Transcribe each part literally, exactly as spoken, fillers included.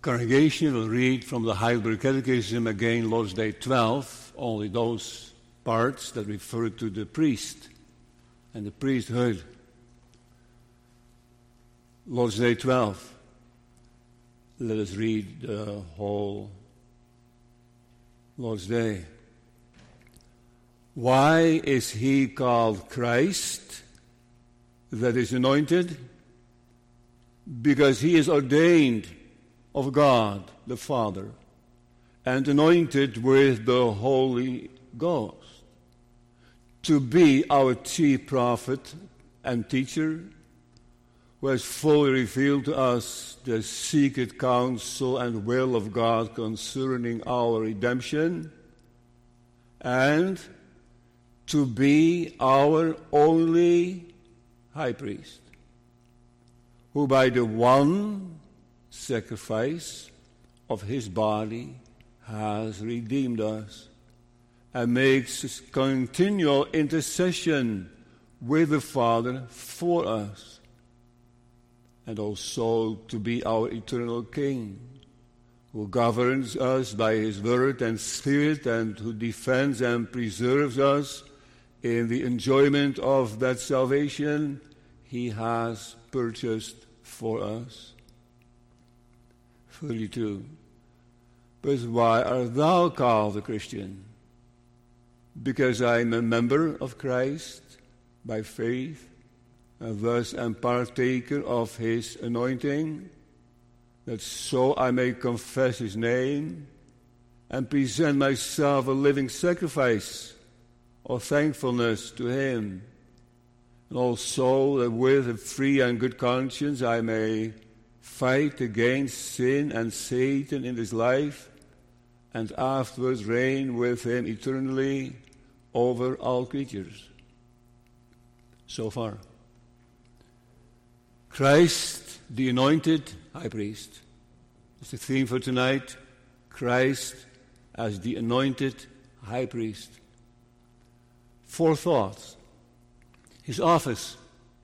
Congregation will read from the Heidelberg Catechism again, Lord's Day twelve, only those parts that refer to the priest and the priesthood. Lord's Day twelve. Let us read the whole Lord's Day. Why is he called Christ, that is anointed? Because he is ordained of God the Father and anointed with the Holy Ghost to be our chief prophet and teacher, who has fully revealed to us the secret counsel and will of God concerning our redemption, and to be our only high priest, who by the one sacrifice of his body has redeemed us and makes continual intercession with the Father for us, and also to be our eternal King, who governs us by his word and spirit, and who defends and preserves us in the enjoyment of that salvation he has purchased for us. thirty-two. But why art thou called a Christian? Because I am a member of Christ by faith, and thus am partaker of his anointing, that so I may confess his name and present myself a living sacrifice of thankfulness to him, and also that with a free and good conscience I may fight against sin and Satan in this life, and afterwards reign with him eternally over all creatures. So far. Christ, the anointed high priest. It's the theme for tonight. Christ as the anointed high priest. Four thoughts. His office.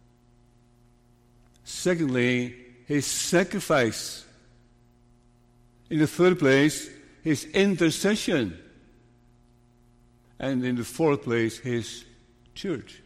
Secondly, his sacrifice. In the third place, his intercession. And in the fourth place, his church.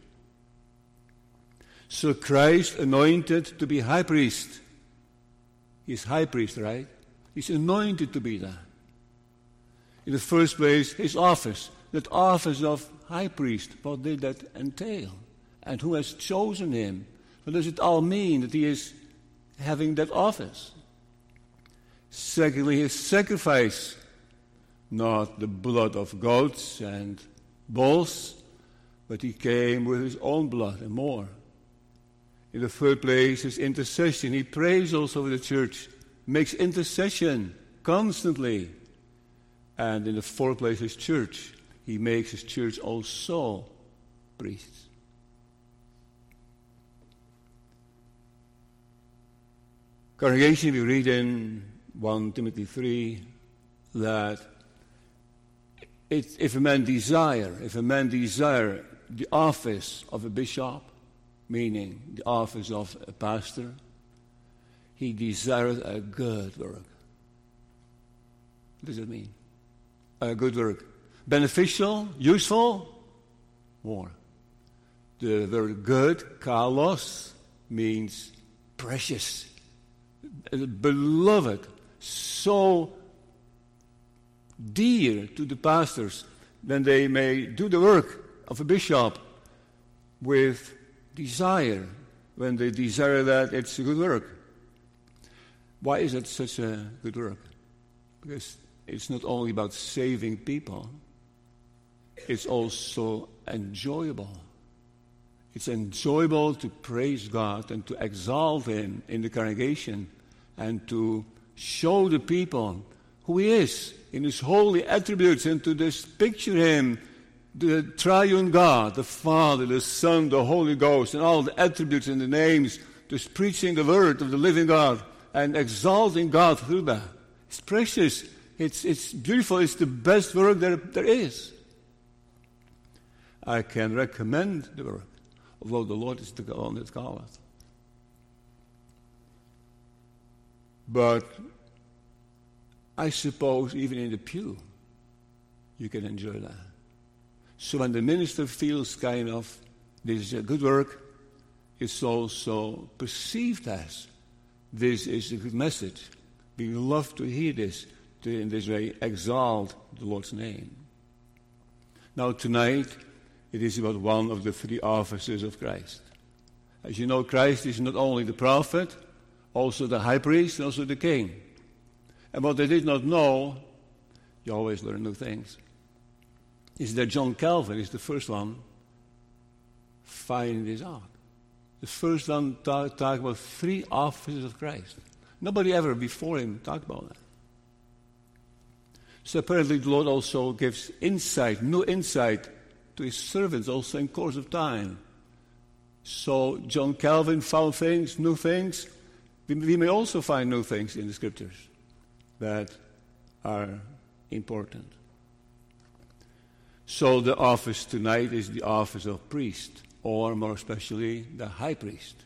So Christ anointed to be high priest. He's high priest, right? He's anointed to be that. In the first place, his office. That office of high priest, what did that entail? And who has chosen him? What does it all mean that he is having that office? Secondly, his sacrifice. Not the blood of goats and bulls, but he came with his own blood and more. In the third place, his intercession. He prays also for the church, makes intercession constantly. And in the fourth place, his church. He makes his church also priests. Congregation, we read in First Timothy three that it, if a man desire, if a man desire the office of a bishop, meaning the office of a pastor, he desires a good work. What does it mean? A good work. Beneficial, useful, more. The word good, kalos, means precious, beloved, so dear to the pastors, then they may do the work of a bishop with desire. When they desire that, it's a good work. Why is it such a good work? Because it's not only about saving people, it's also enjoyable. It's enjoyable to praise God and to exalt him in the congregation and to show the people who he is in his holy attributes, and to just picture him, the triune God, the Father, the Son, the Holy Ghost, and all the attributes and the names, just preaching the word of the living God and exalting God through that. It's precious. It's, it's beautiful. It's the best work there, there is. I can recommend the work, although the Lord is the one that calleth. But I suppose even in the pew, you can enjoy that. So when the minister feels kind of, this is a good work, it's also perceived as, this is a good message. We love to hear this, to in this way exalt the Lord's name. Now tonight, it is about one of the three offices of Christ. As you know, Christ is not only the prophet, also the high priest, and also the king. And what they did not know, you always learn new things, is that John Calvin is the first one finding this out. The first one talked talk about three offices of Christ. Nobody ever before him talked about that. So apparently the Lord also gives insight, new insight to his servants also in course of time. So John Calvin found things, new things. We, we may also find new things in the scriptures that are important. So the office tonight is the office of priest, or more especially the high priest.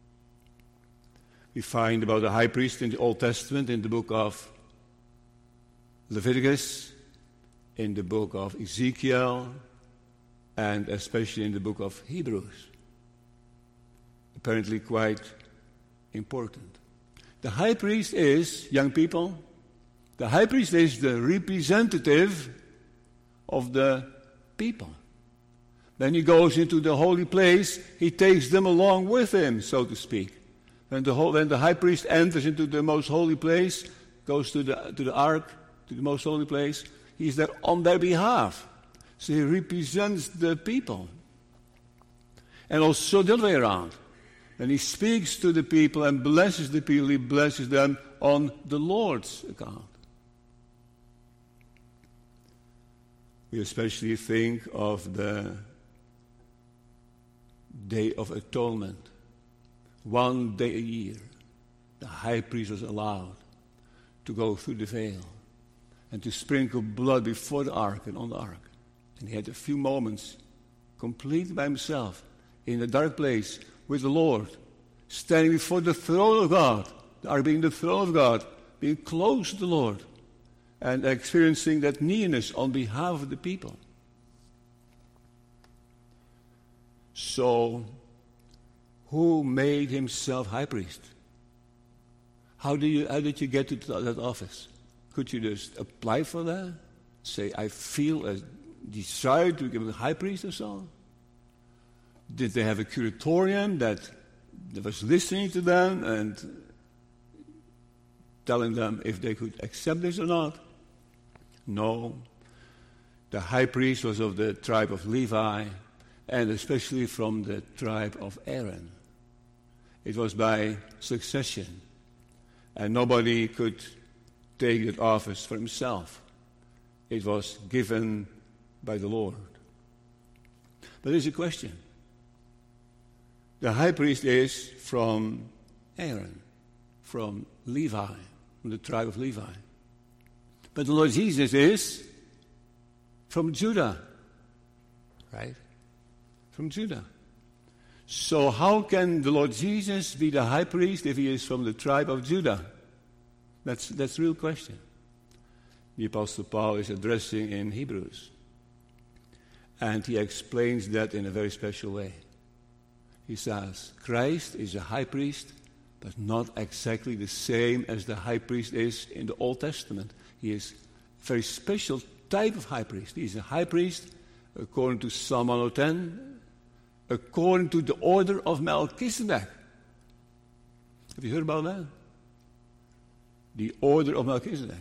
We find about the high priest in the Old Testament in the book of Leviticus, in the book of Ezekiel, and especially in the book of Hebrews. Apparently quite important. The high priest is, young people, the high priest is the representative of the people. When he goes into the holy place, he takes them along with him, so to speak. When the, when the high priest enters into the most holy place, goes to the, to the ark, to the most holy place, he's there on their behalf. So he represents the people. And also the other way around. When he speaks to the people and blesses the people, he blesses them on the Lord's account. We especially think of the Day of Atonement. One day a year, the high priest was allowed to go through the veil and to sprinkle blood before the ark and on the ark. And he had a few moments complete by himself in a dark place with the Lord, standing before the throne of God, the ark being the throne of God, being close to the Lord, and experiencing that nearness on behalf of the people. So, who made himself high priest? How do you? How did you get to that office? Could you just apply for that? Say, I feel a desire to become a high priest or so? Did they have a curatorium that, that was listening to them and telling them if they could accept this or not? No. The high priest was of the tribe of Levi, and especially from the tribe of Aaron. It was by succession, and nobody could take that office for himself. It was given by the Lord. But there's a question. The high priest is from Aaron, from Levi, from the tribe of Levi. But the Lord Jesus is from Judah, right? From Judah. So how can the Lord Jesus be the high priest if he is from the tribe of Judah? That's that's a real question. The Apostle Paul is addressing in Hebrews. And he explains that in a very special way. He says, Christ is a high priest, but not exactly the same as the high priest is in the Old Testament. He is a very special type of high priest. He is a high priest, according to Psalm one ten, according to the order of Melchizedek. Have you heard about that? The order of Melchizedek.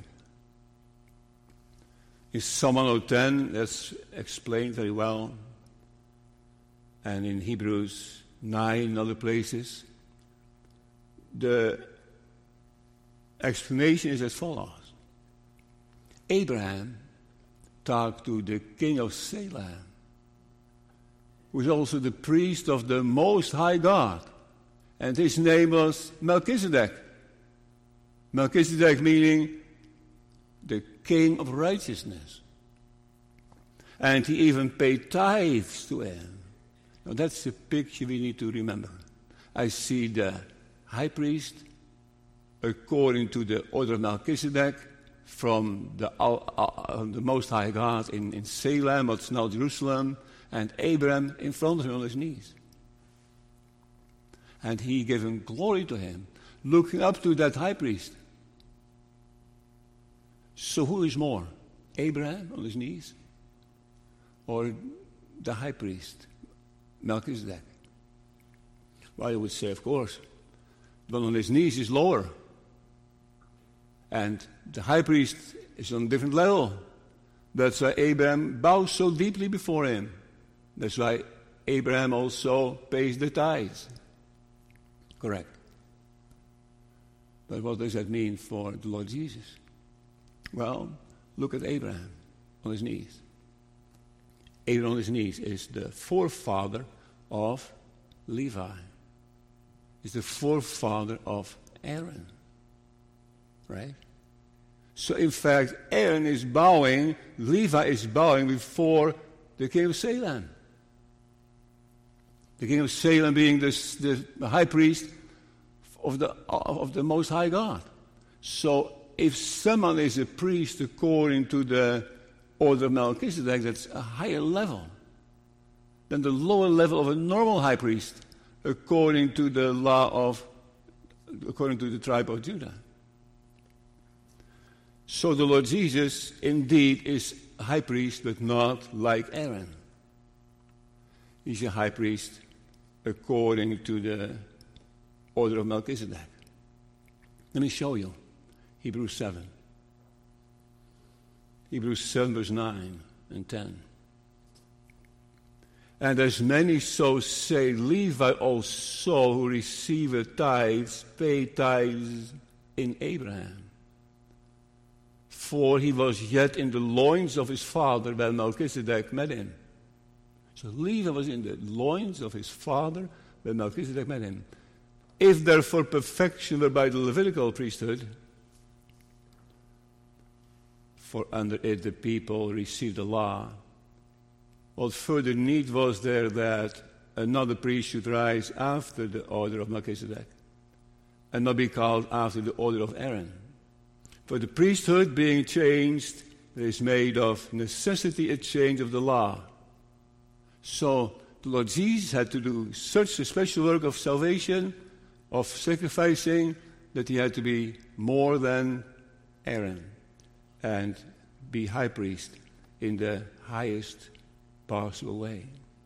In Psalm one ten, that's explained very well. And in Hebrews nine and other places, the explanation is as follows. Abraham talked to the king of Salem, who is also the priest of the Most High God. And his name was Melchizedek. Melchizedek meaning the king of righteousness. And he even paid tithes to him. Now that's the picture we need to remember. I see the high priest, according to the order of Melchizedek, from the, uh, uh, the Most High God in, in Salem, what's now Jerusalem, and Abraham in front of him on his knees. And he gave him glory to him, looking up to that high priest. So who is more, Abraham on his knees, or the high priest, Melchizedek? Well, you would say, of course, the one on his knees is lower. And the high priest is on a different level. That's why Abraham bows so deeply before him. That's why Abraham also pays the tithes. Correct. But what does that mean for the Lord Jesus? Well, look at Abraham on his knees. Abraham on his knees is the forefather of Levi. Is the forefather of Aaron. Right? So in fact, Aaron is bowing, Levi is bowing before the king of Salem. The king of Salem being this, the high priest of the, of the Most High God. So if someone is a priest according to the order of Melchizedek, that's a higher level than the lower level of a normal high priest according to the law of, according to the tribe of Judah. So the Lord Jesus indeed is a high priest, but not like Aaron. He's a high priest according to the order of Melchizedek. Let me show you. Hebrews seven. Hebrews seven, verse nine and ten. And as many so say, Levi also, who received tithes, pay tithes in Abraham. For he was yet in the loins of his father when Melchizedek met him. So Levi was in the loins of his father when Melchizedek met him. If therefore perfection were by the Levitical priesthood, for under it the people received the law, what further need was there that another priest should rise after the order of Melchizedek, and not be called after the order of Aaron? For the priesthood being changed is made of necessity a change of the law. So the Lord Jesus had to do such a special work of salvation, of sacrificing, that he had to be more than Aaron and be high priest in the highest possible way.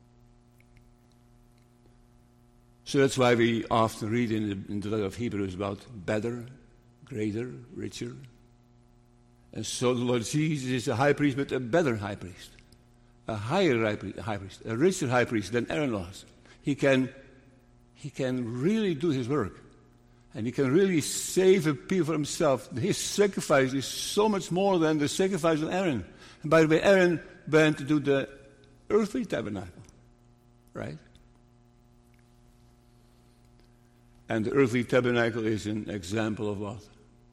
So that's why we often read in the, in the letter of Hebrews about better, greater, richer. And so the Lord Jesus is a high priest, but a better high priest. A higher high priest, a richer high priest than Aaron was. He can, he can really do his work. And he can really save a people for himself. His sacrifice is so much more than the sacrifice of Aaron. And by the way, Aaron went to do the earthly tabernacle, right? And the earthly tabernacle is an example of what?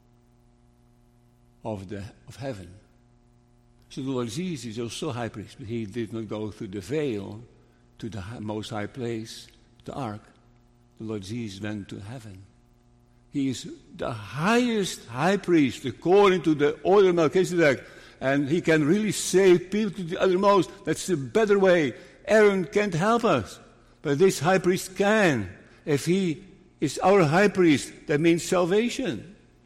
Of the of heaven. So the Lord Jesus is also high priest, but he did not go through the veil to the most high place, the ark. The Lord Jesus went to heaven. He is the highest high priest according to the order of Melchizedek, and he can really save people to the uttermost. That's the better way. Aaron can't help us, but this high priest can. If he is our high priest, that means salvation.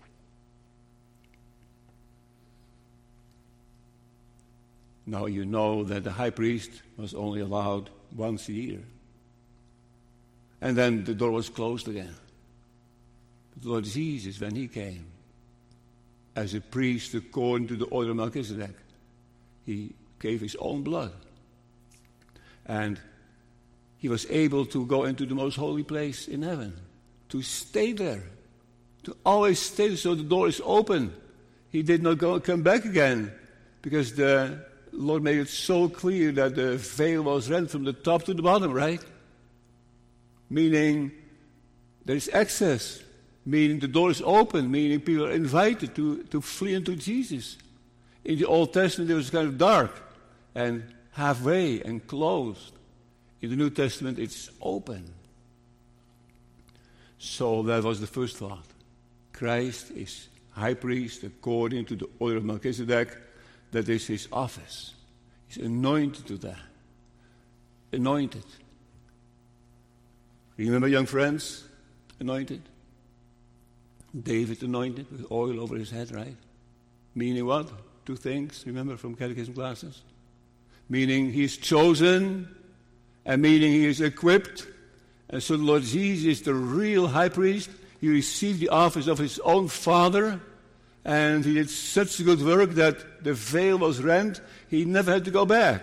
Now you know that the high priest was only allowed once a year. And then the door was closed again. The Lord Jesus, when he came as a priest according to the order of Melchizedek, he gave his own blood. And he was able to go into the most holy place in heaven, to stay there, to always stay there, so the door is open. He did not go come back again, because the Lord made it so clear that the veil was rent from the top to the bottom, right? Meaning there is access, meaning the door is open, meaning people are invited to, to flee into Jesus. In the Old Testament, it was kind of dark and halfway and closed. In the New Testament, it's open. So that was the first thought. Christ is high priest according to the order of Melchizedek. That is his office. He's anointed to that. Anointed. Remember, young friends? Anointed. David anointed with oil over his head, right? Meaning what? Two things, remember from catechism classes? Meaning he is chosen, and meaning he is equipped. And so the Lord Jesus is the real high priest. He received the office of his own Father, and he did such good work that the veil was rent. He never had to go back.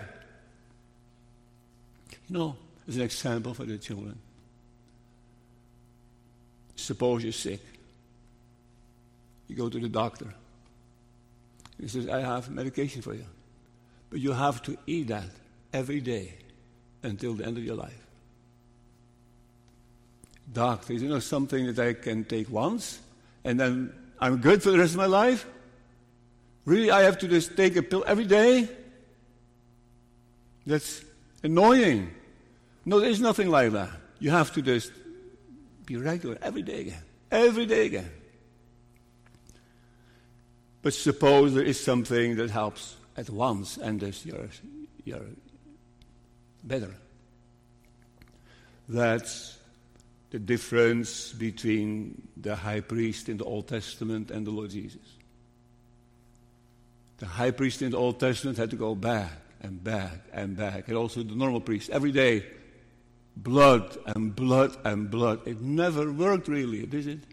You know, as an example for the children. Suppose you're sick. You go to the doctor. He says, I have medication for you. But you have to eat that every day until the end of your life. Doctor, is it not something that I can take once and then I'm good for the rest of my life? Really, I have to just take a pill every day? That's annoying. No, there's nothing like that. You have to just be regular every day again. Every day again. But suppose there is something that helps at once and thus you're, you're better. That's the difference between the high priest in the Old Testament and the Lord Jesus. The high priest in the Old Testament had to go back and back and back. And also the normal priest, every day, blood and blood and blood. It never worked really, did it?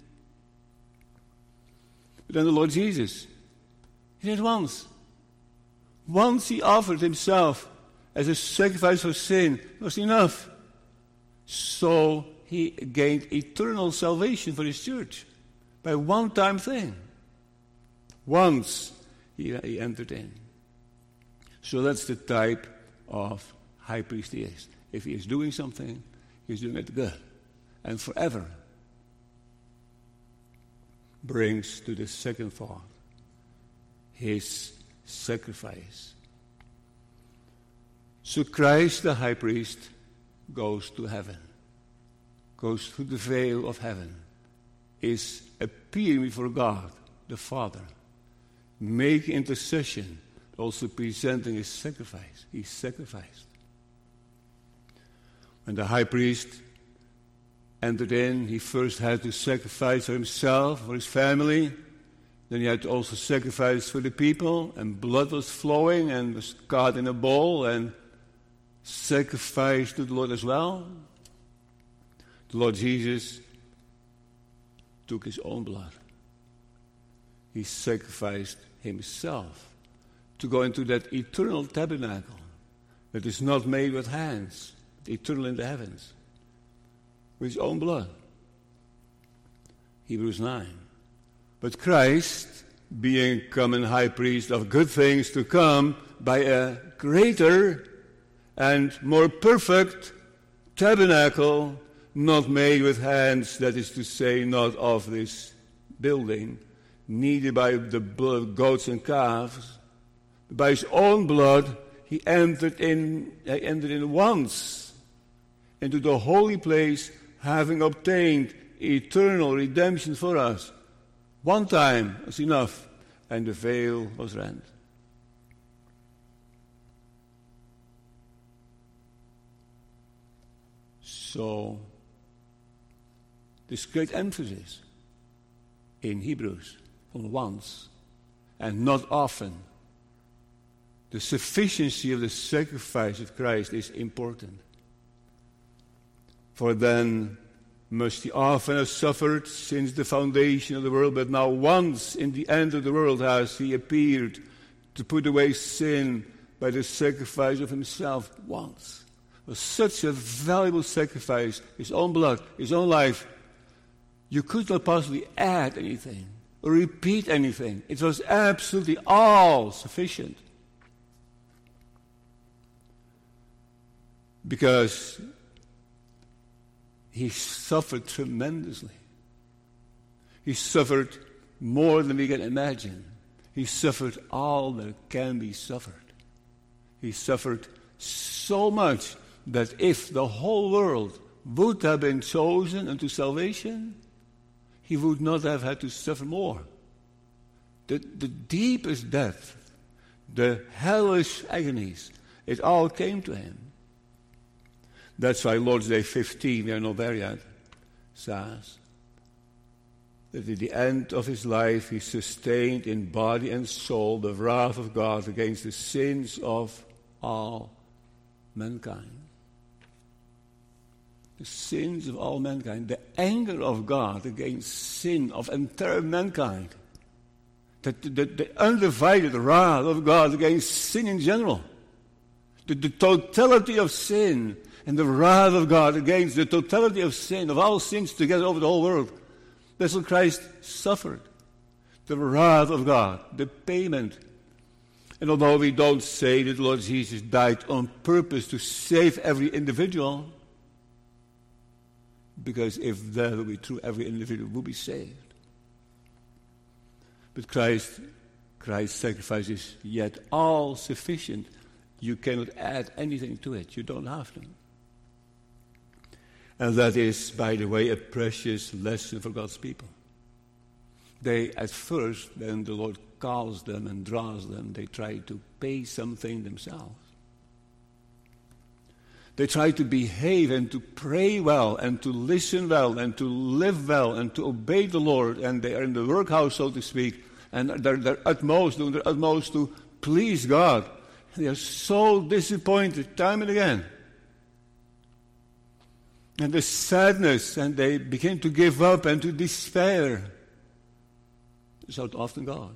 But then the Lord Jesus, he did it once. Once he offered himself as a sacrifice for sin. It was enough. So he gained eternal salvation for his church by one-time thing. Once he, he entered in. So that's the type of high priest he is. If he is doing something, he's doing it good. And forever. Brings to the second thought. His sacrifice. So Christ, the high priest, goes to heaven. Goes through the veil of heaven. Is appearing before God, the Father. Making intercession. Also presenting his sacrifice. He sacrificed. When the high priest entered in, he first had to sacrifice for himself, for his family. Then he had to also sacrifice for the people, and blood was flowing and was caught in a bowl and sacrificed to the Lord as well. The Lord Jesus took his own blood. He sacrificed himself to go into that eternal tabernacle that is not made with hands, eternal in the heavens, with his own blood. Hebrews nine. But Christ, being common high priest of good things to come, by a greater and more perfect tabernacle, not made with hands, that is to say, not of this building, neither by the blood of goats and calves, but by his own blood, he entered in, he entered in once into the holy place, having obtained eternal redemption for us. One time was enough, and the veil was rent. So, this great emphasis in Hebrews on once and not often. The sufficiency of the sacrifice of Christ is important. For then must he often have suffered since the foundation of the world, but now once in the end of the world has he appeared to put away sin by the sacrifice of himself once. It was such a valuable sacrifice, his own blood, his own life. You could not possibly add anything or repeat anything. It was absolutely all sufficient. Because he suffered tremendously. He suffered more than we can imagine. He suffered all that can be suffered. He suffered so much that if the whole world would have been chosen unto salvation, he would not have had to suffer more. the, the deepest depth, the hellish agonies, it all came to him. That's why Lord's Day fifteen, we are not there yet, says that at the end of his life he sustained in body and soul the wrath of God against the sins of all mankind. The sins of all mankind, the anger of God against sin of entire mankind, the, the, the undivided wrath of God against sin in general, the, the totality of sin and the wrath of God against the totality of sin, of all sins together over the whole world. That's what Christ suffered. The wrath of God, the payment. And although we don't say that Lord Jesus died on purpose to save every individual, because if that would be true, every individual would be saved. But Christ, Christ's sacrifice is yet all sufficient. You cannot add anything to it. You don't have to. And that is, by the way, a precious lesson for God's people. They, at first, when the Lord calls them and draws them, they try to pay something themselves. They try to behave and to pray well and to listen well and to live well and to obey the Lord. And they are in the workhouse, so to speak, and they're their utmost, doing their utmost to please God. And they are so disappointed time and again. And the sadness, and they begin to give up and to despair. That's how it often goes.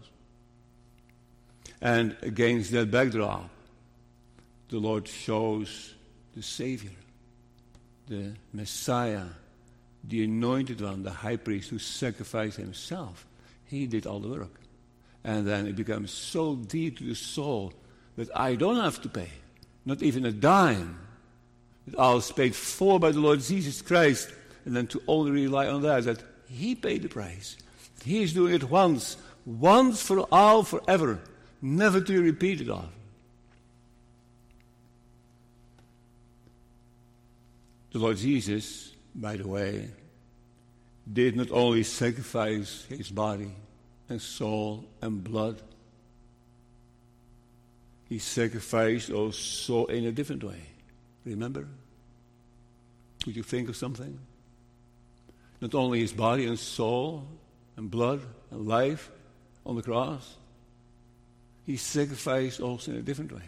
And against that backdrop, the Lord shows the Savior, the Messiah, the Anointed One, the High Priest who sacrificed himself. He did all the work. And then it becomes so deep to the soul that I don't have to pay, not even a dime. It all is paid for by the Lord Jesus Christ, and then to only rely on that, that He paid the price. He is doing it once, once for all, forever, never to be repeated of. The Lord Jesus, by the way, did not only sacrifice His body and soul and blood, He sacrificed also in a different way. Remember? Could you think of something? Not only His body and soul and blood and life on the cross, He sacrificed also in a different way.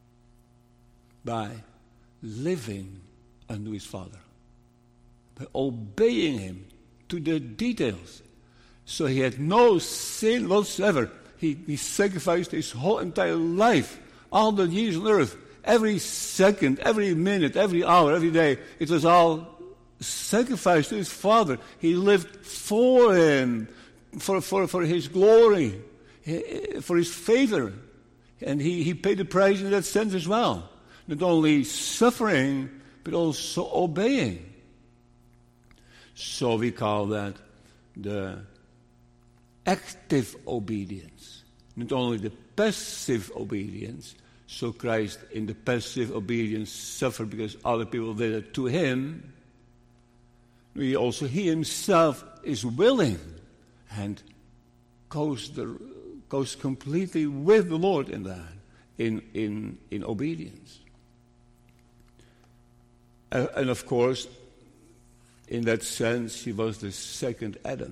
By living unto His Father. By obeying Him to the details. So He had no sin whatsoever. He, he sacrificed His whole entire life, all the years on earth, every second, every minute, every hour, every day. It was all sacrificed to His Father. He lived for Him, for, for, for His glory, for His favor. And he, he paid the price in that sense as well. Not only suffering, but also obeying. So we call that the active obedience. Not only the passive obedience. So Christ in the passive obedience suffered because other people did it to Him. He also, He Himself is willing and goes, the, goes completely with the Lord in that, in, in, in obedience. Uh, and of course, in that sense, He was the second Adam.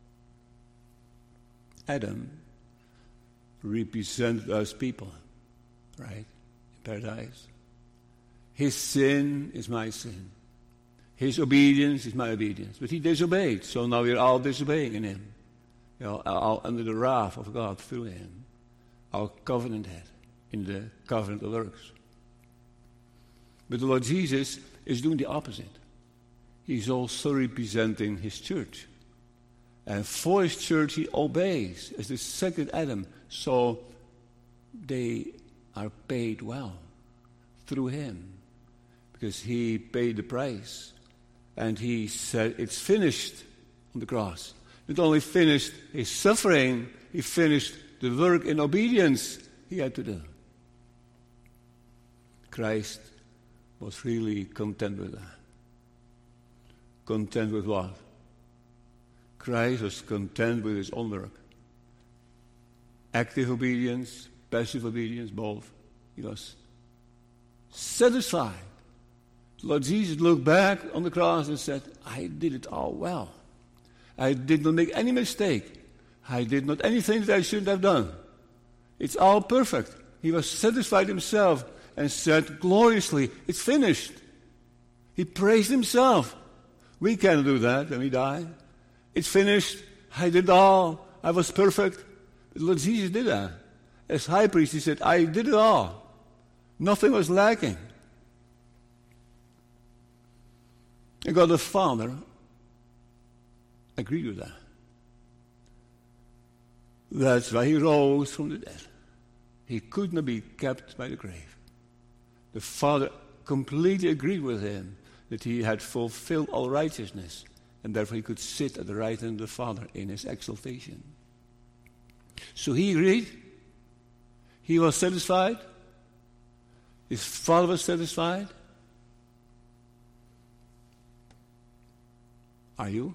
Adam represented us people, right? In paradise. His sin is my sin. His obedience is my obedience. But He disobeyed, so now we're all disobeying in Him. You know, all under the wrath of God through Him. Our covenant head in the covenant of works. But the Lord Jesus is doing the opposite. He's also representing His church. And for His church He obeys as the second Adam. So they are paid well through Him. Because He paid the price. And He said it's finished on the cross. Not only finished His suffering, He finished the work in obedience He had to do. Christ was really content with that. Content with what? Christ was content with His own work. active obedience, passive obedience, both. He was satisfied. The Lord Jesus looked back on the cross and said, I did it all well. I did not make any mistake. I did not anything that I shouldn't have done. It's all perfect. He was satisfied himself and said gloriously, it's finished. He praised himself. We can't do that when we die. It's finished. I did all. I was perfect. But Lord Jesus did that. As high priest, he said, I did it all. Nothing was lacking. And God the Father agreed with that. That's why he rose from the dead. He could not be kept by the grave. The Father completely agreed with him that he had fulfilled all righteousness, and therefore he could sit at the right hand of the Father in his exaltation. So he agreed. He was satisfied. His Father was satisfied. Are you?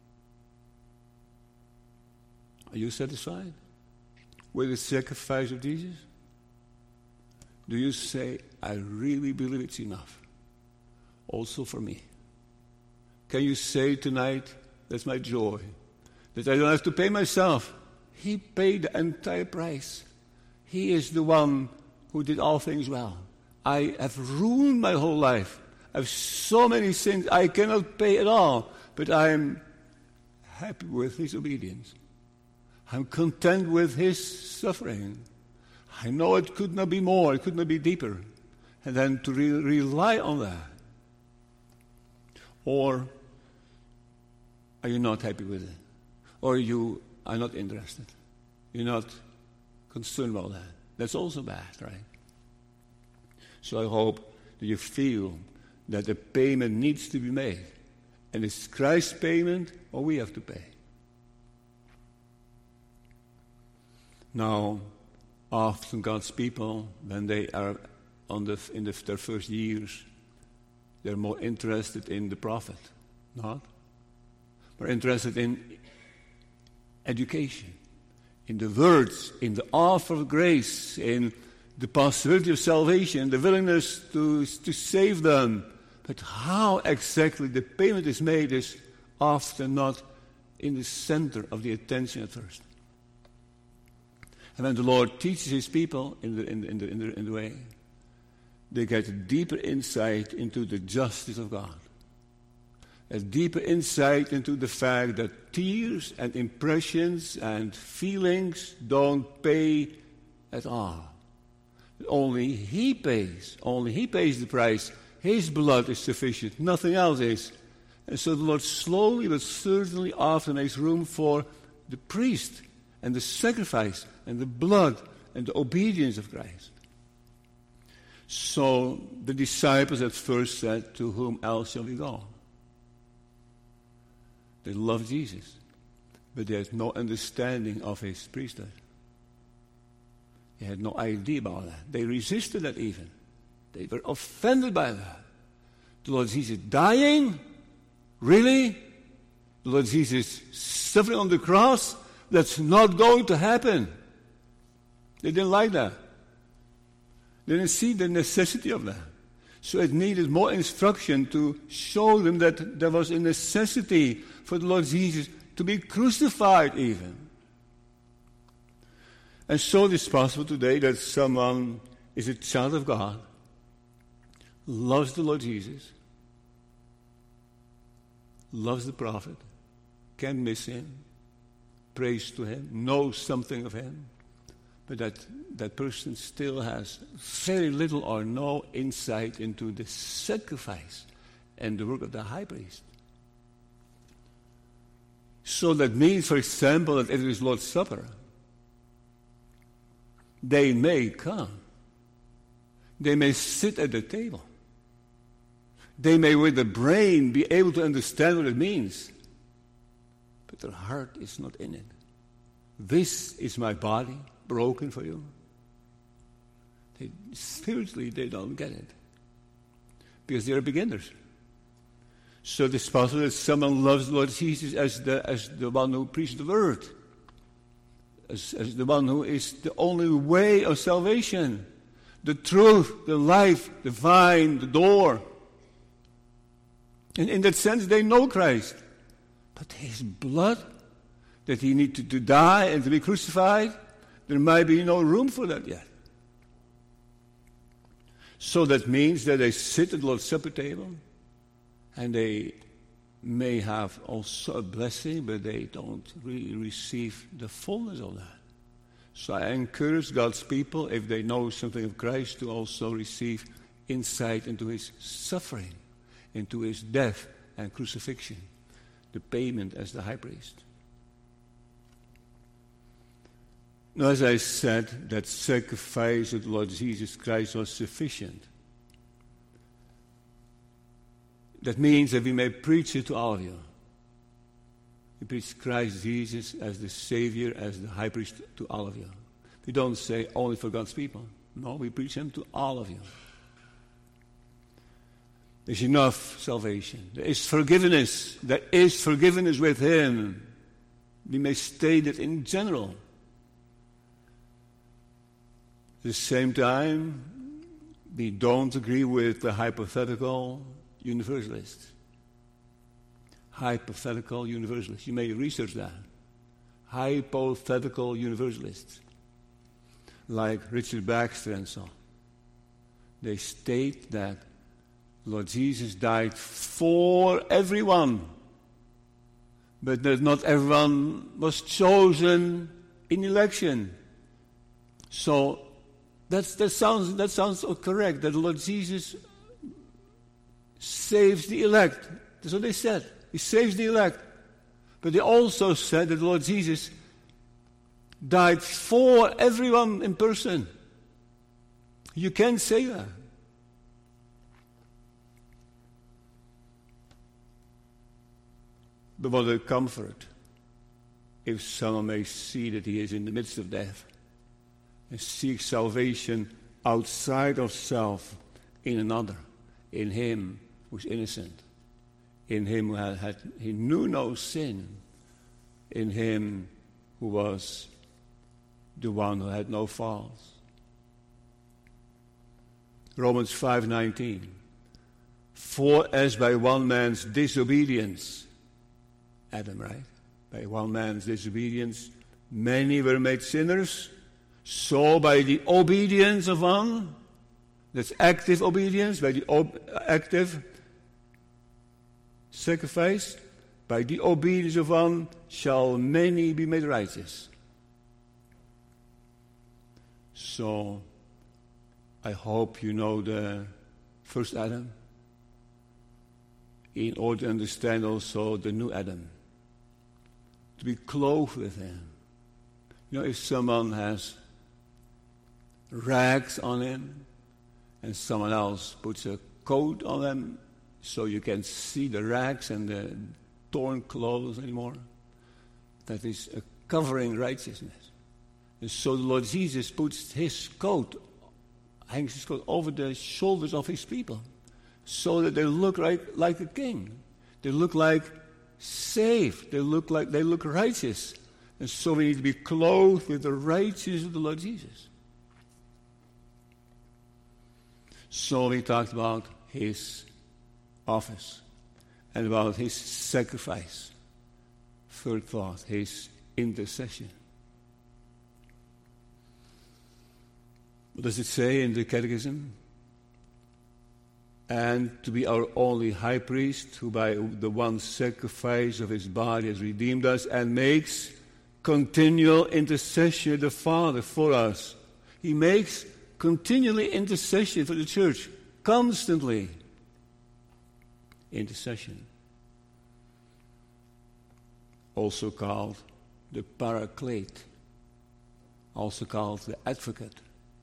Are you satisfied with the sacrifice of Jesus? Do you say, I really believe it's enough? Also for me. Can you say tonight, that's my joy, that I don't have to pay myself. He paid the entire price. He is the one who did all things well. I have ruined my whole life. I have so many sins I cannot pay at all, but I am happy with his obedience. I'm content with his suffering. I know it could not be more, it could not be deeper. And then to re- rely on that. Or are you not happy with it? Or you are not interested? You're not concerned about that. That's also bad, right? So I hope that you feel that the payment needs to be made. And it's Christ's payment, or we have to pay. Now, often God's people, when they are on the, in the, their first years, they're more interested in the prophet, not? More interested in education, in the words, in the offer of grace, in the possibility of salvation, the willingness to, to save them. But how exactly the payment is made is often not in the center of the attention at first. And when the Lord teaches his people in the, in the, in the, in the, in the way, they get a deeper insight into the justice of God. A deeper insight into the fact that tears and impressions and feelings don't pay at all. Only he pays. Only he pays the price. His blood is sufficient. Nothing else is. And so the Lord slowly but certainly often makes room for the priest and the sacrifice and the blood and the obedience of Christ. So the disciples at first said, to whom else shall we go? They loved Jesus, but they had no understanding of his priesthood. They had no idea about that. They resisted that even. They were offended by that. The Lord Jesus dying? Really? The Lord Jesus suffering on the cross? That's not going to happen. They didn't like that. They didn't see the necessity of that. So it needed more instruction to show them that there was a necessity for the Lord Jesus to be crucified even. And so it is possible today that someone is a child of God, loves the Lord Jesus, loves the prophet, can't miss him, prays to him, knows something of him, but that, that person still has very little or no insight into the sacrifice and the work of the high priest. So that means, for example, that it is Lord's Supper. They may come. They may sit at the table. They may, with the brain, be able to understand what it means. But their heart is not in it. This is my body broken for you. They, spiritually, they don't get it. Because they are beginners. So it is possible that someone loves the Lord Jesus as the, as the one who preached the word. as, as the one who is the only way of salvation, the truth, the life, the vine, the door. And in that sense, they know Christ. But his blood, that he needed to die and to be crucified, there might be no room for that yet. So that means that they sit at the Lord's Supper table, and they may have also a blessing, but they don't really receive the fullness of that. So I encourage God's people, if they know something of Christ, to also receive insight into his suffering, into his death and crucifixion, the payment as the high priest. Now, as I said, that sacrifice of the Lord Jesus Christ was sufficient. That means that we may preach it to all of you. We preach Christ Jesus as the Savior, as the high priest to all of you. We don't say only for God's people. No, we preach him to all of you. There's enough salvation. There is forgiveness. There is forgiveness with him. We may state it in general. At the same time, we don't agree with the hypothetical universalists. Hypothetical universalists. You may research that. Hypothetical universalists. Like Richard Baxter and so on. They state that Lord Jesus died for everyone. But that not everyone was chosen in election. So that's, that sounds that sounds correct, that the Lord Jesus saves the elect. That's what they said. He saves the elect. But they also said that the Lord Jesus died for everyone in person. You can't say that. But what a comfort if someone may see that he is in the midst of death and seek salvation outside of self in another, in him who's innocent, in him who had, had he knew no sin, in him who was the one who had no faults. Romans five nineteen. For as by one man's disobedience, Adam, right? By one man's disobedience, many were made sinners. So by the obedience of one, that's active obedience, by the ob- active sacrifice, by the obedience of one shall many be made righteous. So I hope you know the first Adam, in order to understand also the new Adam, to be clothed with him. You know, if someone has rags on him and someone else puts a coat on them so you can see the rags and the torn clothes anymore, that is a covering righteousness. And so the Lord Jesus puts his coat, hangs his coat over the shoulders of his people so that they look like, like a king. They look like saved. They look like they look righteous. And so we need to be clothed with the righteousness of the Lord Jesus. So we talked about his office and about his sacrifice. Third thought, his intercession. What does it say in the Catechism? And to be our only high priest, who by the one sacrifice of his body has redeemed us and makes continual intercession with the Father for us. He makes continually intercession for the church, constantly intercession. Also called the Paraclete, also called the Advocate.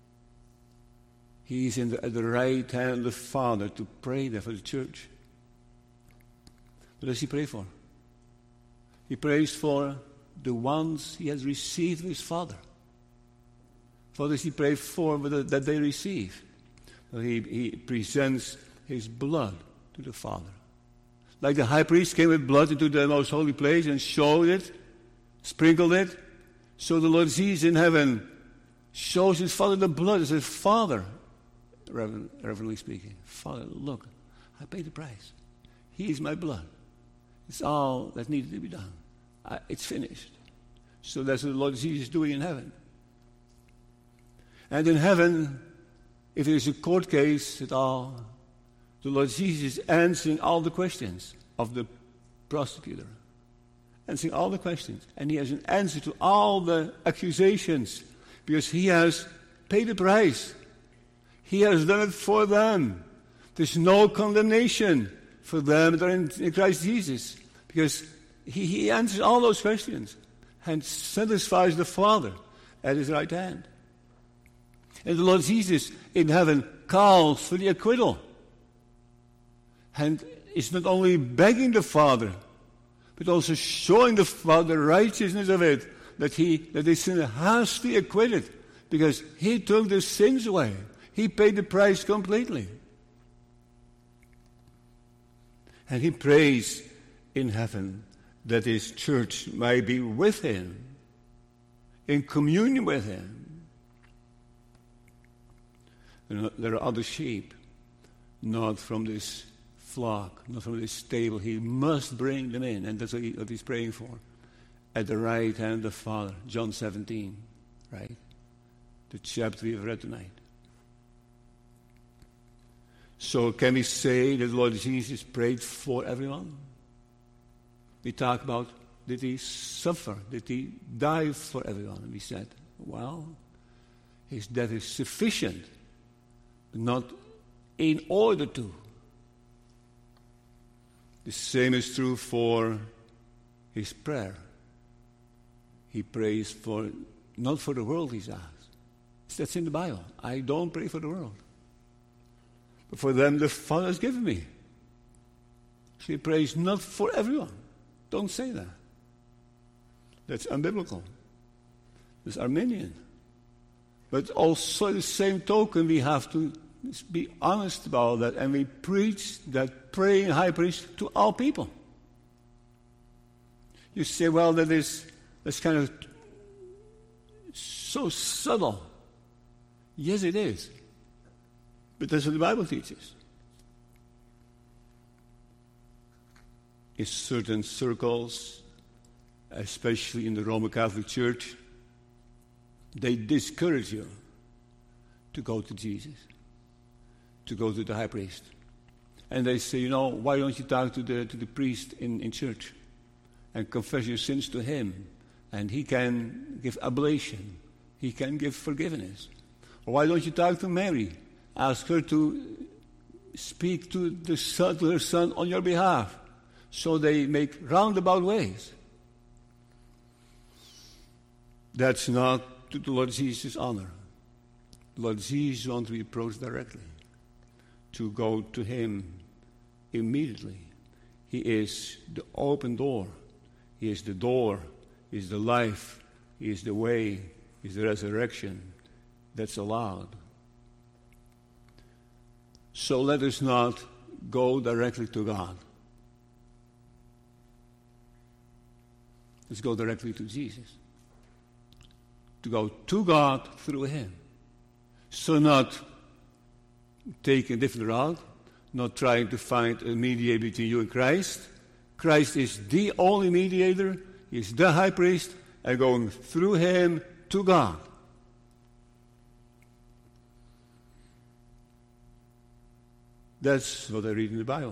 He is in the, at the right hand of the Father to pray there for the church. What does he pray for? He prays for the ones he has received with his Father. What does he pray for that they receive? Well, he, he presents his blood to the Father. Like the high priest came with blood into the most holy place and showed it, sprinkled it. So the Lord Jesus in heaven shows his Father the blood. He says, Father, reverend, reverently speaking, Father, look, I paid the price. He is my blood. It's all that needed to be done. I, it's finished. So that's what the Lord Jesus is doing in heaven. And in heaven, if there is a court case at all, the Lord Jesus is answering all the questions of the prosecutor. Answering all the questions. And he has an answer to all the accusations because he has paid the price. He has done it for them. There's no condemnation for them that are in, in Christ Jesus because he, he answers all those questions and satisfies the Father at his right hand. And the Lord Jesus in heaven calls for the acquittal. And is not only begging the Father, but also showing the Father the righteousness of it, that he, that the sinner has to be acquitted, because he took the sins away. He paid the price completely. And he prays in heaven that his church may be with him, in communion with him. There are other sheep, not from this flock, not from this stable. He must bring them in, and that's what, he, what he's praying for. At the right hand of the Father, John seventeen, right? The chapter we have read tonight. So can we say that the Lord Jesus prayed for everyone? We talk about, did he suffer? Did he die for everyone? And we said, well, his death is sufficient, but not in order to. The same is true for his prayer. He prays for, not for the world, he says. That's in the Bible. I don't pray for the world, but for them the Father has given me. So he prays not for everyone. Don't say that. That's unbiblical. That's Arminian. But also the same token, we have to be honest about that, and we preach that praying high priest to all people. You say, well, that is that's kind of so subtle. Yes, it is. But that's what the Bible teaches. In certain circles, especially in the Roman Catholic Church, they discourage you to go to Jesus, to go to the high priest. And they say, you know, why don't you talk to the to the priest in, in church and confess your sins to him, and he can give oblation, he can give forgiveness. Or why don't you talk to Mary, ask her to speak to the son, to her son on your behalf. So they make roundabout ways. That's not to the Lord Jesus' honor. The Lord Jesus wants to be approached directly, to go to him immediately. He is the open door. He is the door. He is the life. He is the way. He is the resurrection. That's allowed. So let us not go directly to God. Let's go directly to Jesus. To go to God through him. So not take a different route, not trying to find a mediator between you and Christ. Christ is the only mediator. He is the high priest, and going through him to God. That's what I read in the Bible.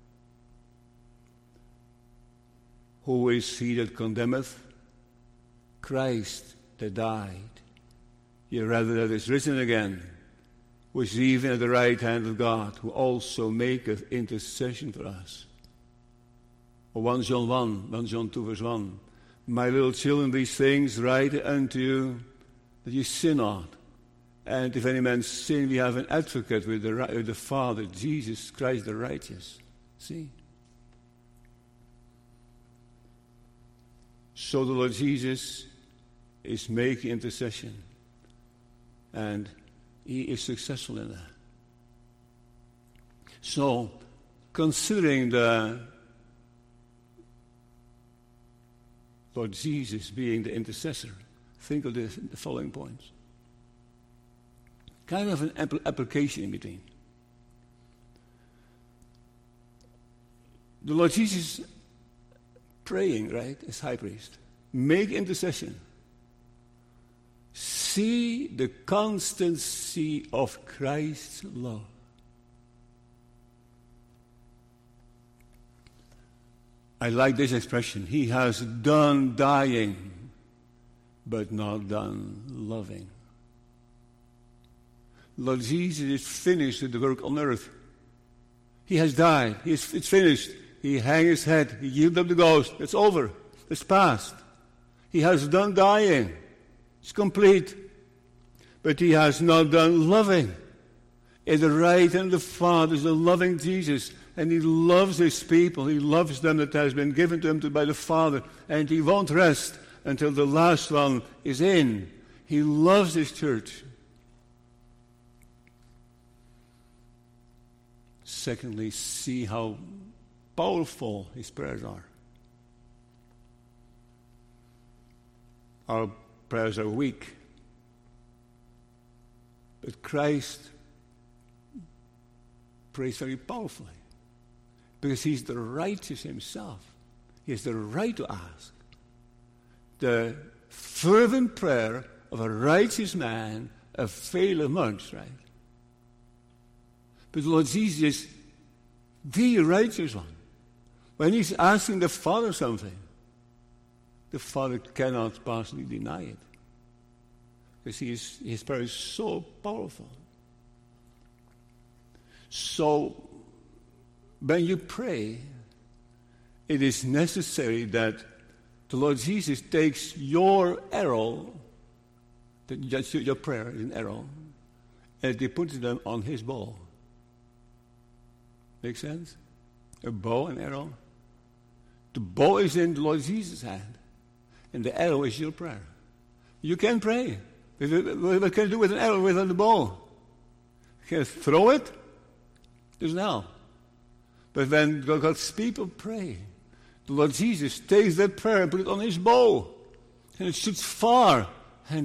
Who is he that condemneth? Christ that died, yea, rather that is risen again, who is even at the right hand of God, who also maketh intercession for us. Or First John one, First John two, verse one. My little children, these things write unto you, that you sin not. And if any man sin, we have an advocate with the, with the Father, Jesus Christ the righteous. See? So the Lord Jesus is making intercession. And he is successful in that. So, considering the Lord Jesus being the intercessor, think of this, the following points. Kind of an apl- application in between. The Lord Jesus praying, right, as high priest. Make intercession. See the constancy of Christ's love. I like this expression. He has done dying, but not done loving. Lord Jesus is finished with the work on earth. He has died. He is, it's finished. He hung his head. He yielded up the ghost. It's over. It's past. He has done dying. It's complete. But he has not done loving. At the right hand of the Father is a loving Jesus. And he loves his people. He loves them that has been given to him by the Father. And he won't rest until the last one is in. He loves his church. Secondly, see how powerful his prayers are. Our prayers are weak. But Christ prays very powerfully. Because he's the righteous himself. He has the right to ask. The fervent prayer of a righteous man availeth much, right? But the Lord Jesus is the righteous one. When he's asking the Father something, the Father cannot possibly deny it. Because he is, his prayer is so powerful. So, when you pray, it is necessary that the Lord Jesus takes your arrow, that your prayer is an arrow, and he puts them on his bow. Make sense? A bow and arrow. The bow is in the Lord Jesus' hand, and the arrow is your prayer. You can pray. What can you do with an arrow without the bow? You can throw it. There's no. But when God's people pray, the Lord Jesus takes that prayer and puts it on his bow, and it shoots far and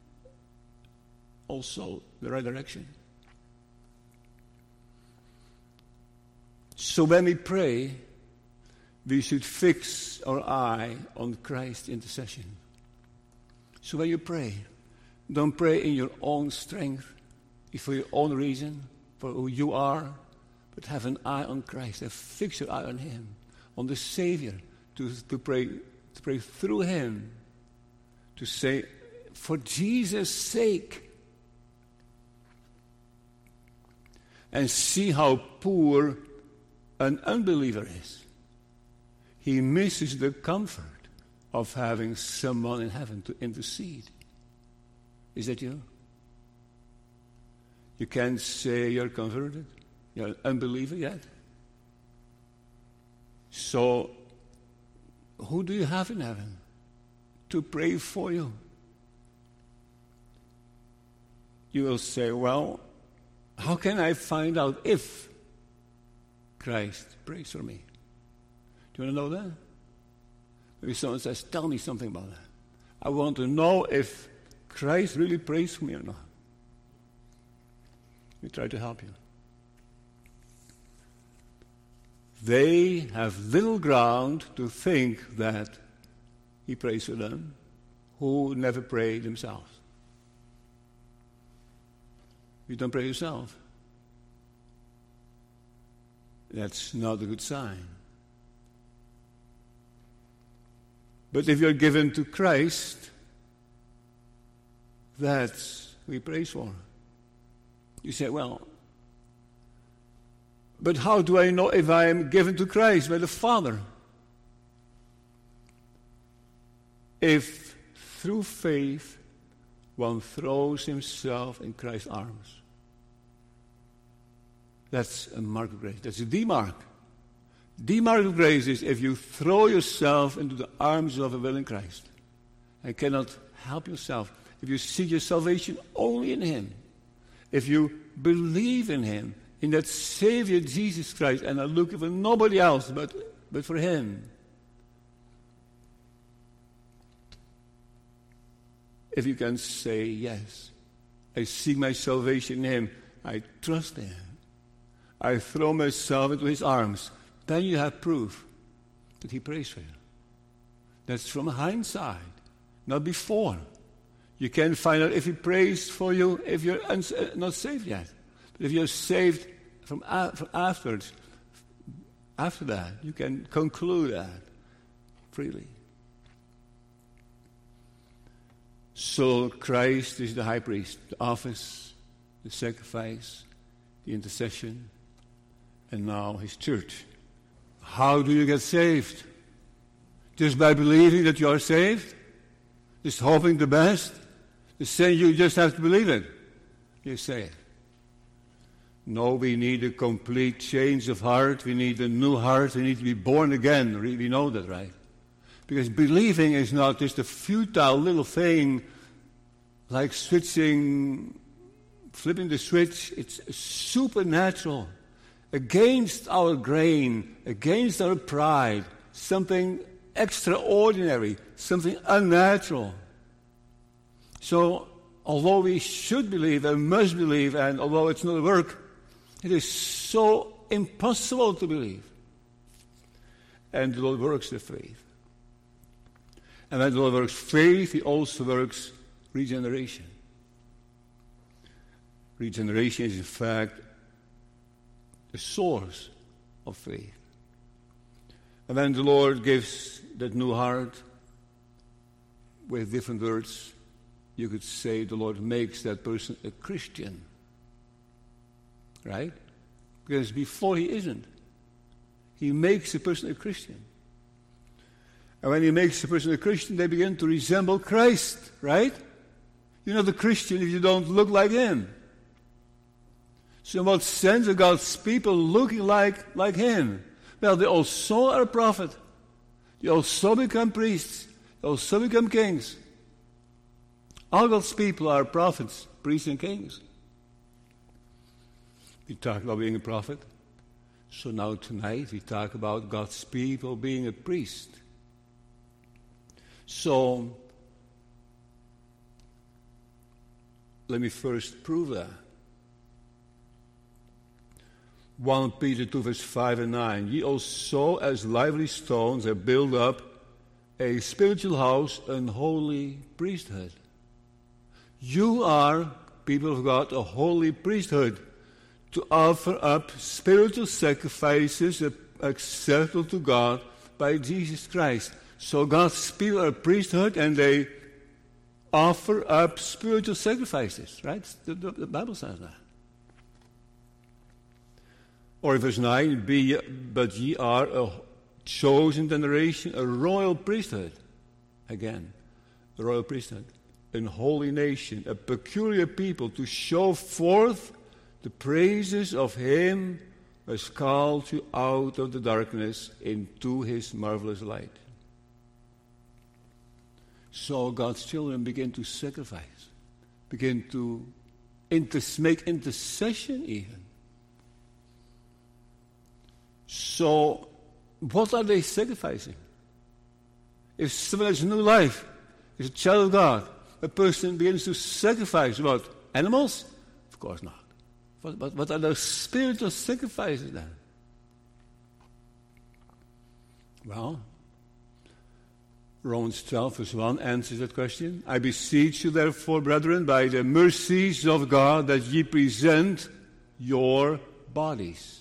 also the right direction. So when we pray, we should fix our eye on Christ's intercession. So when you pray, don't pray in your own strength, for your own reason, for who you are, but have an eye on Christ and fix your eye on him, on the Savior, to, to pray to pray through him, to say, for Jesus' sake. And see how poor an unbeliever is. He misses the comfort of having someone in heaven to intercede. Is that you? You can't say you're converted. You're an unbeliever yet. So, who do you have in heaven to pray for you? You will say, well, how can I find out if Christ prays for me? Do you want to know that? Maybe someone says, tell me something about that. I want to know if Christ really prays for me or not. We try to help you. They have little ground to think that he prays for them who never pray themselves. You don't pray yourself. That's not a good sign. But if you're given to Christ, that's who he prays for. You say, well, but how do I know if I am given to Christ by the Father? If through faith one throws himself in Christ's arms. That's a mark of grace. That's a D mark. The mark of grace is if you throw yourself into the arms of a willing Christ and cannot help yourself. If you see your salvation only in him. If you believe in him, in that Savior Jesus Christ, and are looking for nobody else but, but for him. if you can say, yes, I seek my salvation in him, I trust in him, I throw myself into his arms, then you have proof that he prays for you. That's from hindsight, not before. You can find out if he prays for you if you're uns- uh, not saved yet. But if you're saved from, a- from afterwards, after that, you can conclude that freely. So Christ is the high priest, the office, the sacrifice, the intercession, and now his church. How do you get saved? Just by believing that you are saved? Just hoping the best? Just saying you just have to believe it? You're saved. No, we need a complete change of heart. We need a new heart. We need to be born again. We know that, right? Because believing is not just a futile little thing like switching, flipping the switch. It's supernatural. Against our grain, against our pride, something extraordinary, something unnatural. So, although we should believe and must believe, and although it's not a work, it is so impossible to believe. And the Lord works the faith. And when the Lord works faith, he also works regeneration. Regeneration is, in fact, the source of faith. And when the Lord gives that new heart with different words, you could say the Lord makes that person a Christian. Right? Because before he isn't. He makes a person a Christian. And when he makes a person a Christian, they begin to resemble Christ. Right? You're not a Christian if you don't look like him. So in what sense are God's people looking like, like him? Well, they also are a prophet. They also become priests. They also become kings. All God's people are prophets, priests, and kings. We talk about being a prophet. So now tonight we talk about God's people being a priest. So let me first prove that. First Peter two, verse five and nine. Ye also, as lively stones, have built up a spiritual house, an holy priesthood. You are, people of God, a holy priesthood, to offer up spiritual sacrifices acceptable to God by Jesus Christ. So God's people are a priesthood, and they offer up spiritual sacrifices, right? The, the, the Bible says that. Or verse nine, be, but ye are a chosen generation, a royal priesthood. Again, a royal priesthood, a holy nation, a peculiar people, to show forth the praises of him who has called you out of the darkness into his marvelous light. So God's children begin to sacrifice, begin to inter- make intercession even. So, what are they sacrificing? If someone has a new life, is a child of God, a person begins to sacrifice what? Animals? Of course not. What, what, what are those spiritual sacrifices then? Well, Romans twelve, verse one answers that question. I beseech you, therefore, brethren, by the mercies of God, that ye present your bodies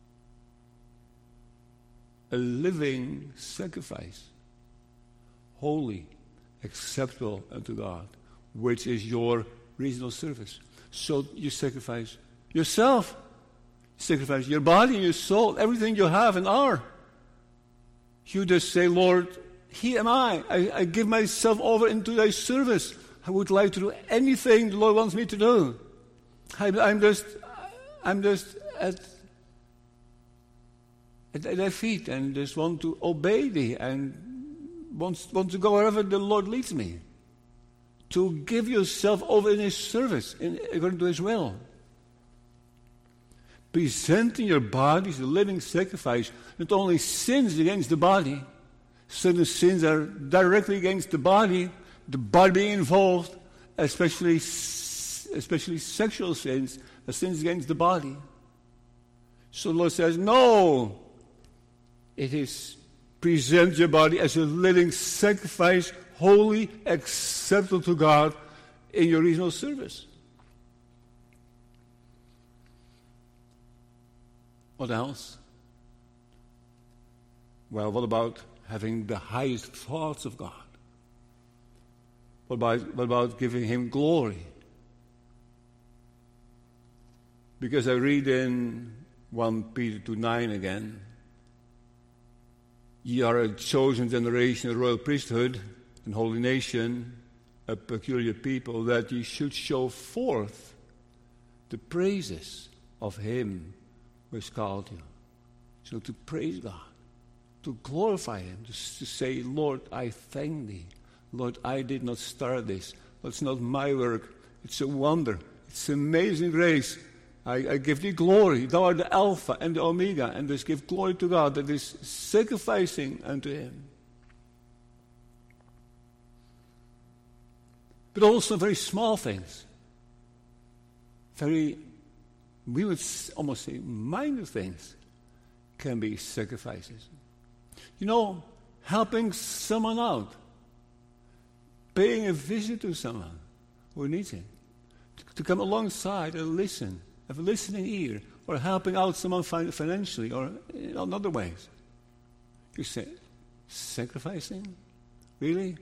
a living sacrifice, holy, acceptable unto God, which is your reasonable service. So you sacrifice yourself. You sacrifice your body and your soul, everything you have and are. You just say, Lord, here am I. I. I give myself over into thy service. I would like to do anything the Lord wants me to do. I, I'm just, I'm just at At their feet, and just want to obey thee, and want, want to go wherever the Lord leads me. To give yourself over in his service, in, according to his will. Presenting your body as a living sacrifice, not only sins against the body, certain sins are directly against the body, the body being involved, especially, especially sexual sins, the sins against the body. So the Lord says, no, it is present your body as a living sacrifice, holy, acceptable to God in your reasonable service. What else? Well, what about having the highest thoughts of God? What about, what about giving Him glory? Because I read in First Peter two nine again, ye are a chosen generation, a royal priesthood, and holy nation, a peculiar people, that ye should show forth the praises of Him who has called you. So to praise God, to glorify Him, to, to say, Lord, I thank Thee. Lord, I did not start this. It's not my work. It's a wonder. It's amazing grace. I, I give Thee glory. Thou art the Alpha and the Omega, and just give glory to God that is sacrificing unto Him. But also very small things. Very, we would almost say minor things can be sacrifices. You know, helping someone out. Paying a visit to someone who needs it. To, to come alongside and listen. Have a listening ear. Or helping out someone financially or in other ways. You say, sacrificing? Really?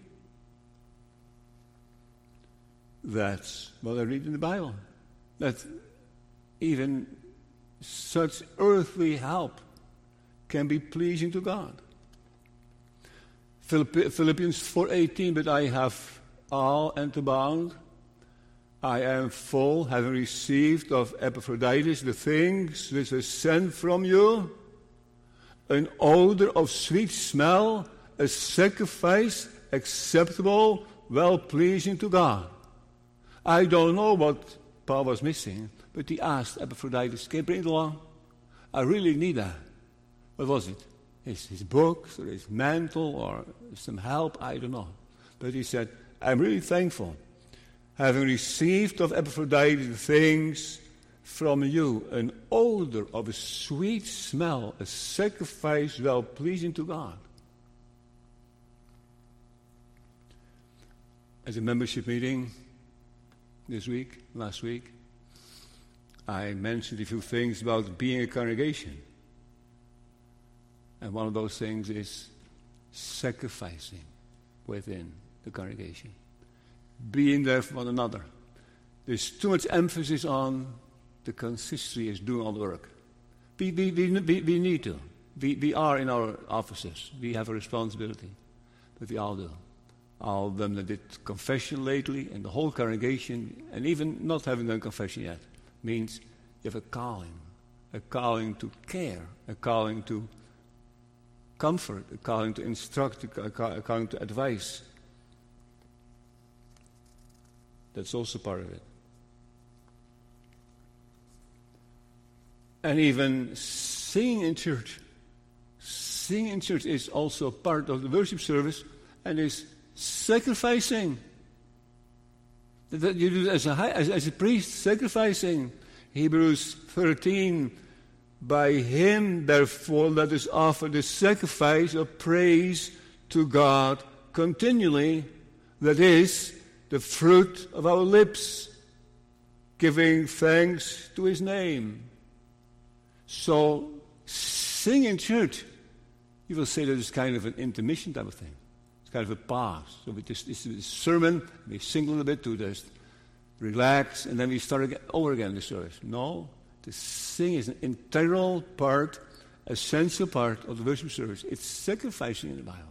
That's what I read in the Bible. That even such earthly help can be pleasing to God. Philippians four eighteen, but I have all and abound. I am full, having received of Epaphroditus the things which are sent from you, an odor of sweet smell, a sacrifice acceptable, well-pleasing to God. I don't know what Paul was missing, but he asked Epaphroditus, can you bring it along? I really need that. What was it? His, his books or his mantle or some help? I don't know. But he said, I'm really thankful, having received of Epaphroditus things from you, an odor of a sweet smell, a sacrifice well-pleasing to God. At a membership meeting this week, last week, I mentioned a few things about being a congregation. And one of those things is sacrificing within the congregation. Being there for one another. There's too much emphasis on the consistory is doing all the work. We, we, we, we need to. We, we are in our offices. We have a responsibility. But we all do. All of them that did confession lately, and the whole congregation, and even not having done confession yet, means you have a calling. A calling to care. A calling to comfort. A calling to instruct. A calling to advise. That's also part of it. And even singing in church. Singing in church is also part of the worship service and is sacrificing. That you do as a, as, as a priest, sacrificing. Hebrews thirteen, by him, therefore, let us offer the sacrifice of praise to God continually, that is, the fruit of our lips, giving thanks to his name. So, sing in church, you will say that it's kind of an intermission type of thing. It's kind of a pause. So we just, it's a sermon, we sing a little bit to just relax, and then we start again, over again the service. No, the sing is an integral part, essential part of the worship service. It's sacrificing in the Bible.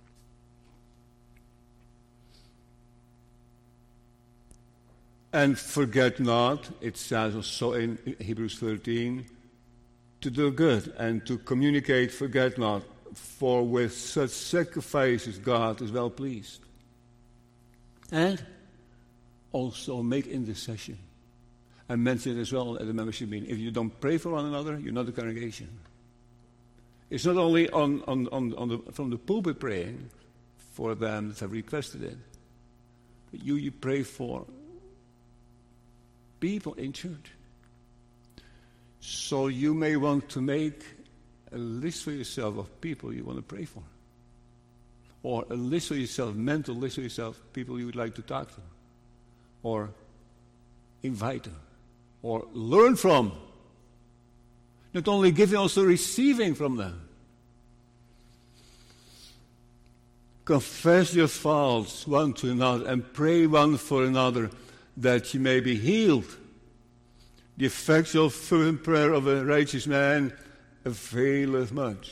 And forget not, it says also in Hebrews thirteen, to do good and to communicate, forget not, for with such sacrifices God is well pleased. And also make intercession. I mentioned it as well at the membership meeting. If you don't pray for one another, you're not a congregation. It's not only on, on, on, on the, from the pulpit praying for them that have requested it, But you, you pray for people in church. So you may want to make a list for yourself of people you want to pray for. Or a list for yourself, mental list for yourself, people you would like to talk to. Or invite to. Or learn from. Not only giving, also receiving from them. Confess your faults one to another and pray one for another that you may be healed. The effectual fervent prayer of a righteous man availeth much.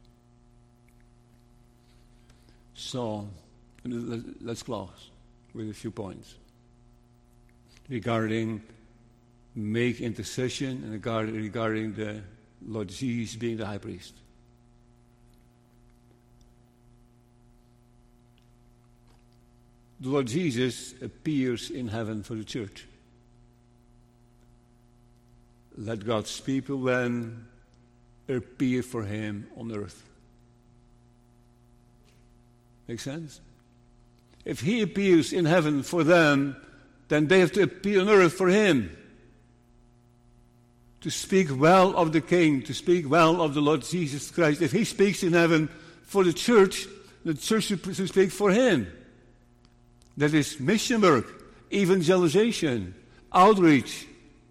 So, let's close with a few points regarding make intercession and regarding, regarding the Lord Jesus being the high priest. The Lord Jesus appears in heaven for the church. Let God's people then appear for him on earth. Make sense? If he appears in heaven for them, then they have to appear on earth for him. To speak well of the King, to speak well of the Lord Jesus Christ. If he speaks in heaven for the church, the church should speak for him. That is mission work, evangelization, outreach.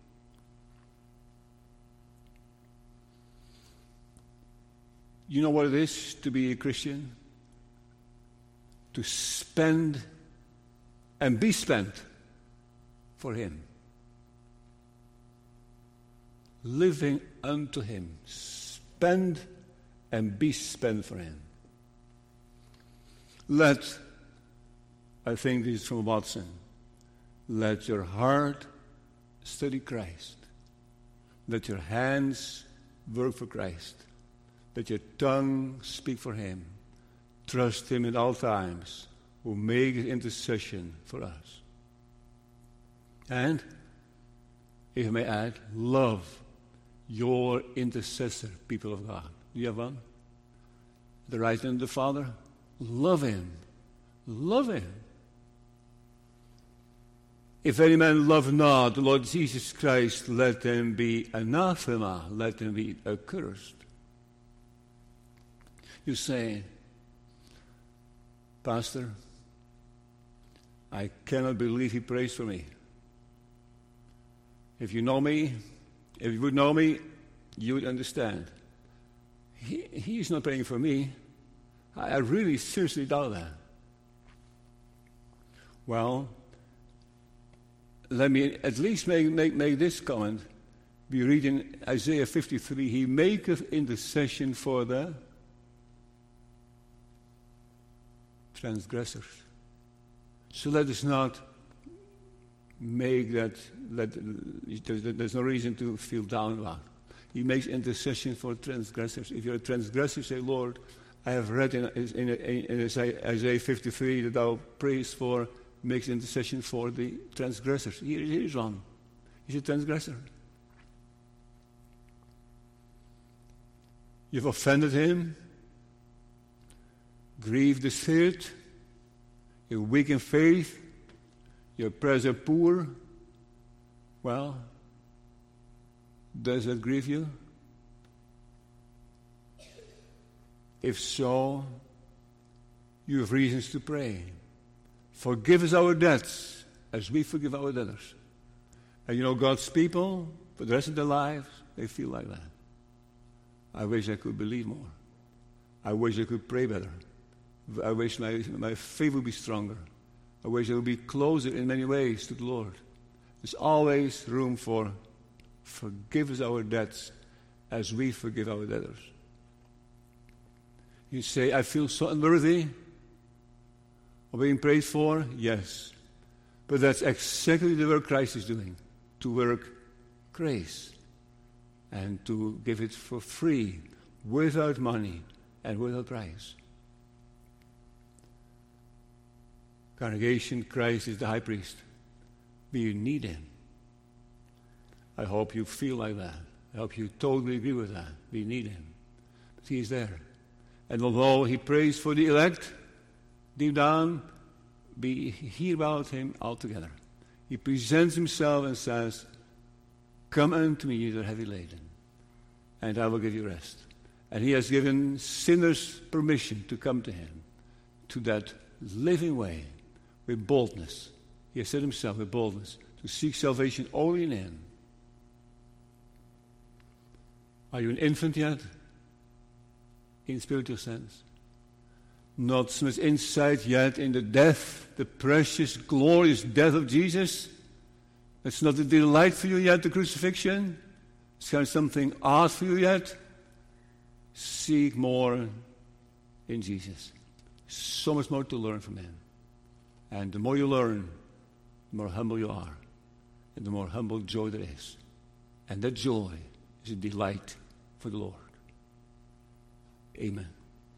You know what it is to be a Christian? To spend and be spent for him. Living unto him. Spend and be spent for him. Let, I think this is from Watson, let your heart study Christ. Let your hands work for Christ. Let your tongue speak for him. Trust him at all times, who makes intercession for us. And, if I may add, love your intercessor, people of God. Do you have one? The right hand of the Father? Love him. Love him. If any man love not the Lord Jesus Christ, let him be anathema, let him be accursed. You say, Pastor, I cannot believe he prays for me. If you know me, if you would know me, you would understand. He, he's not praying for me. I, I really seriously doubt that. Well, let me at least make, make, make this comment. We read in Isaiah fifty-three, he maketh intercession for the transgressors. So let us not make that, let, there's no reason to feel down about. He makes intercession for transgressors. If you're a transgressor, say, Lord, I have read in, in, in Isaiah fifty-three that thou prayest for, makes intercession for the transgressors. Here, here is one. He's a transgressor. You've offended him, grieved the spirit, you're weak in faith, your prayers are poor. Well, does that grieve you? If so, you have reasons to pray. Forgive us our debts as we forgive our debtors. And you know, God's people, for the rest of their lives, they feel like that. I wish I could believe more. I wish I could pray better. I wish my, my faith would be stronger. I wish I would be closer in many ways to the Lord. There's always room for forgive us our debts as we forgive our debtors. You say, I feel so unworthy of being prayed for. Yes. But that's exactly the work Christ is doing. To work grace. And to give it for free, without money and without price. Congregation, Christ is the high priest. We need him. I hope you feel like that. I hope you totally agree with that. We need him. But he is there. And although he prays for the elect, deep down, be hear about him altogether. He presents himself and says, "Come unto me, you that are heavy laden, and I will give you rest." And he has given sinners permission to come to him, to that living way, with boldness. He has said himself with boldness, to seek salvation only in him. Are you an infant yet? In spiritual sense? Not so much insight yet in the death, the precious, glorious death of Jesus? It's not a delight for you yet, the crucifixion? It's kind of something odd for you yet? Seek more in Jesus. So much more to learn from him. And the more you learn, the more humble you are. And the more humble joy there is. And that joy is a delight for the Lord. Amen.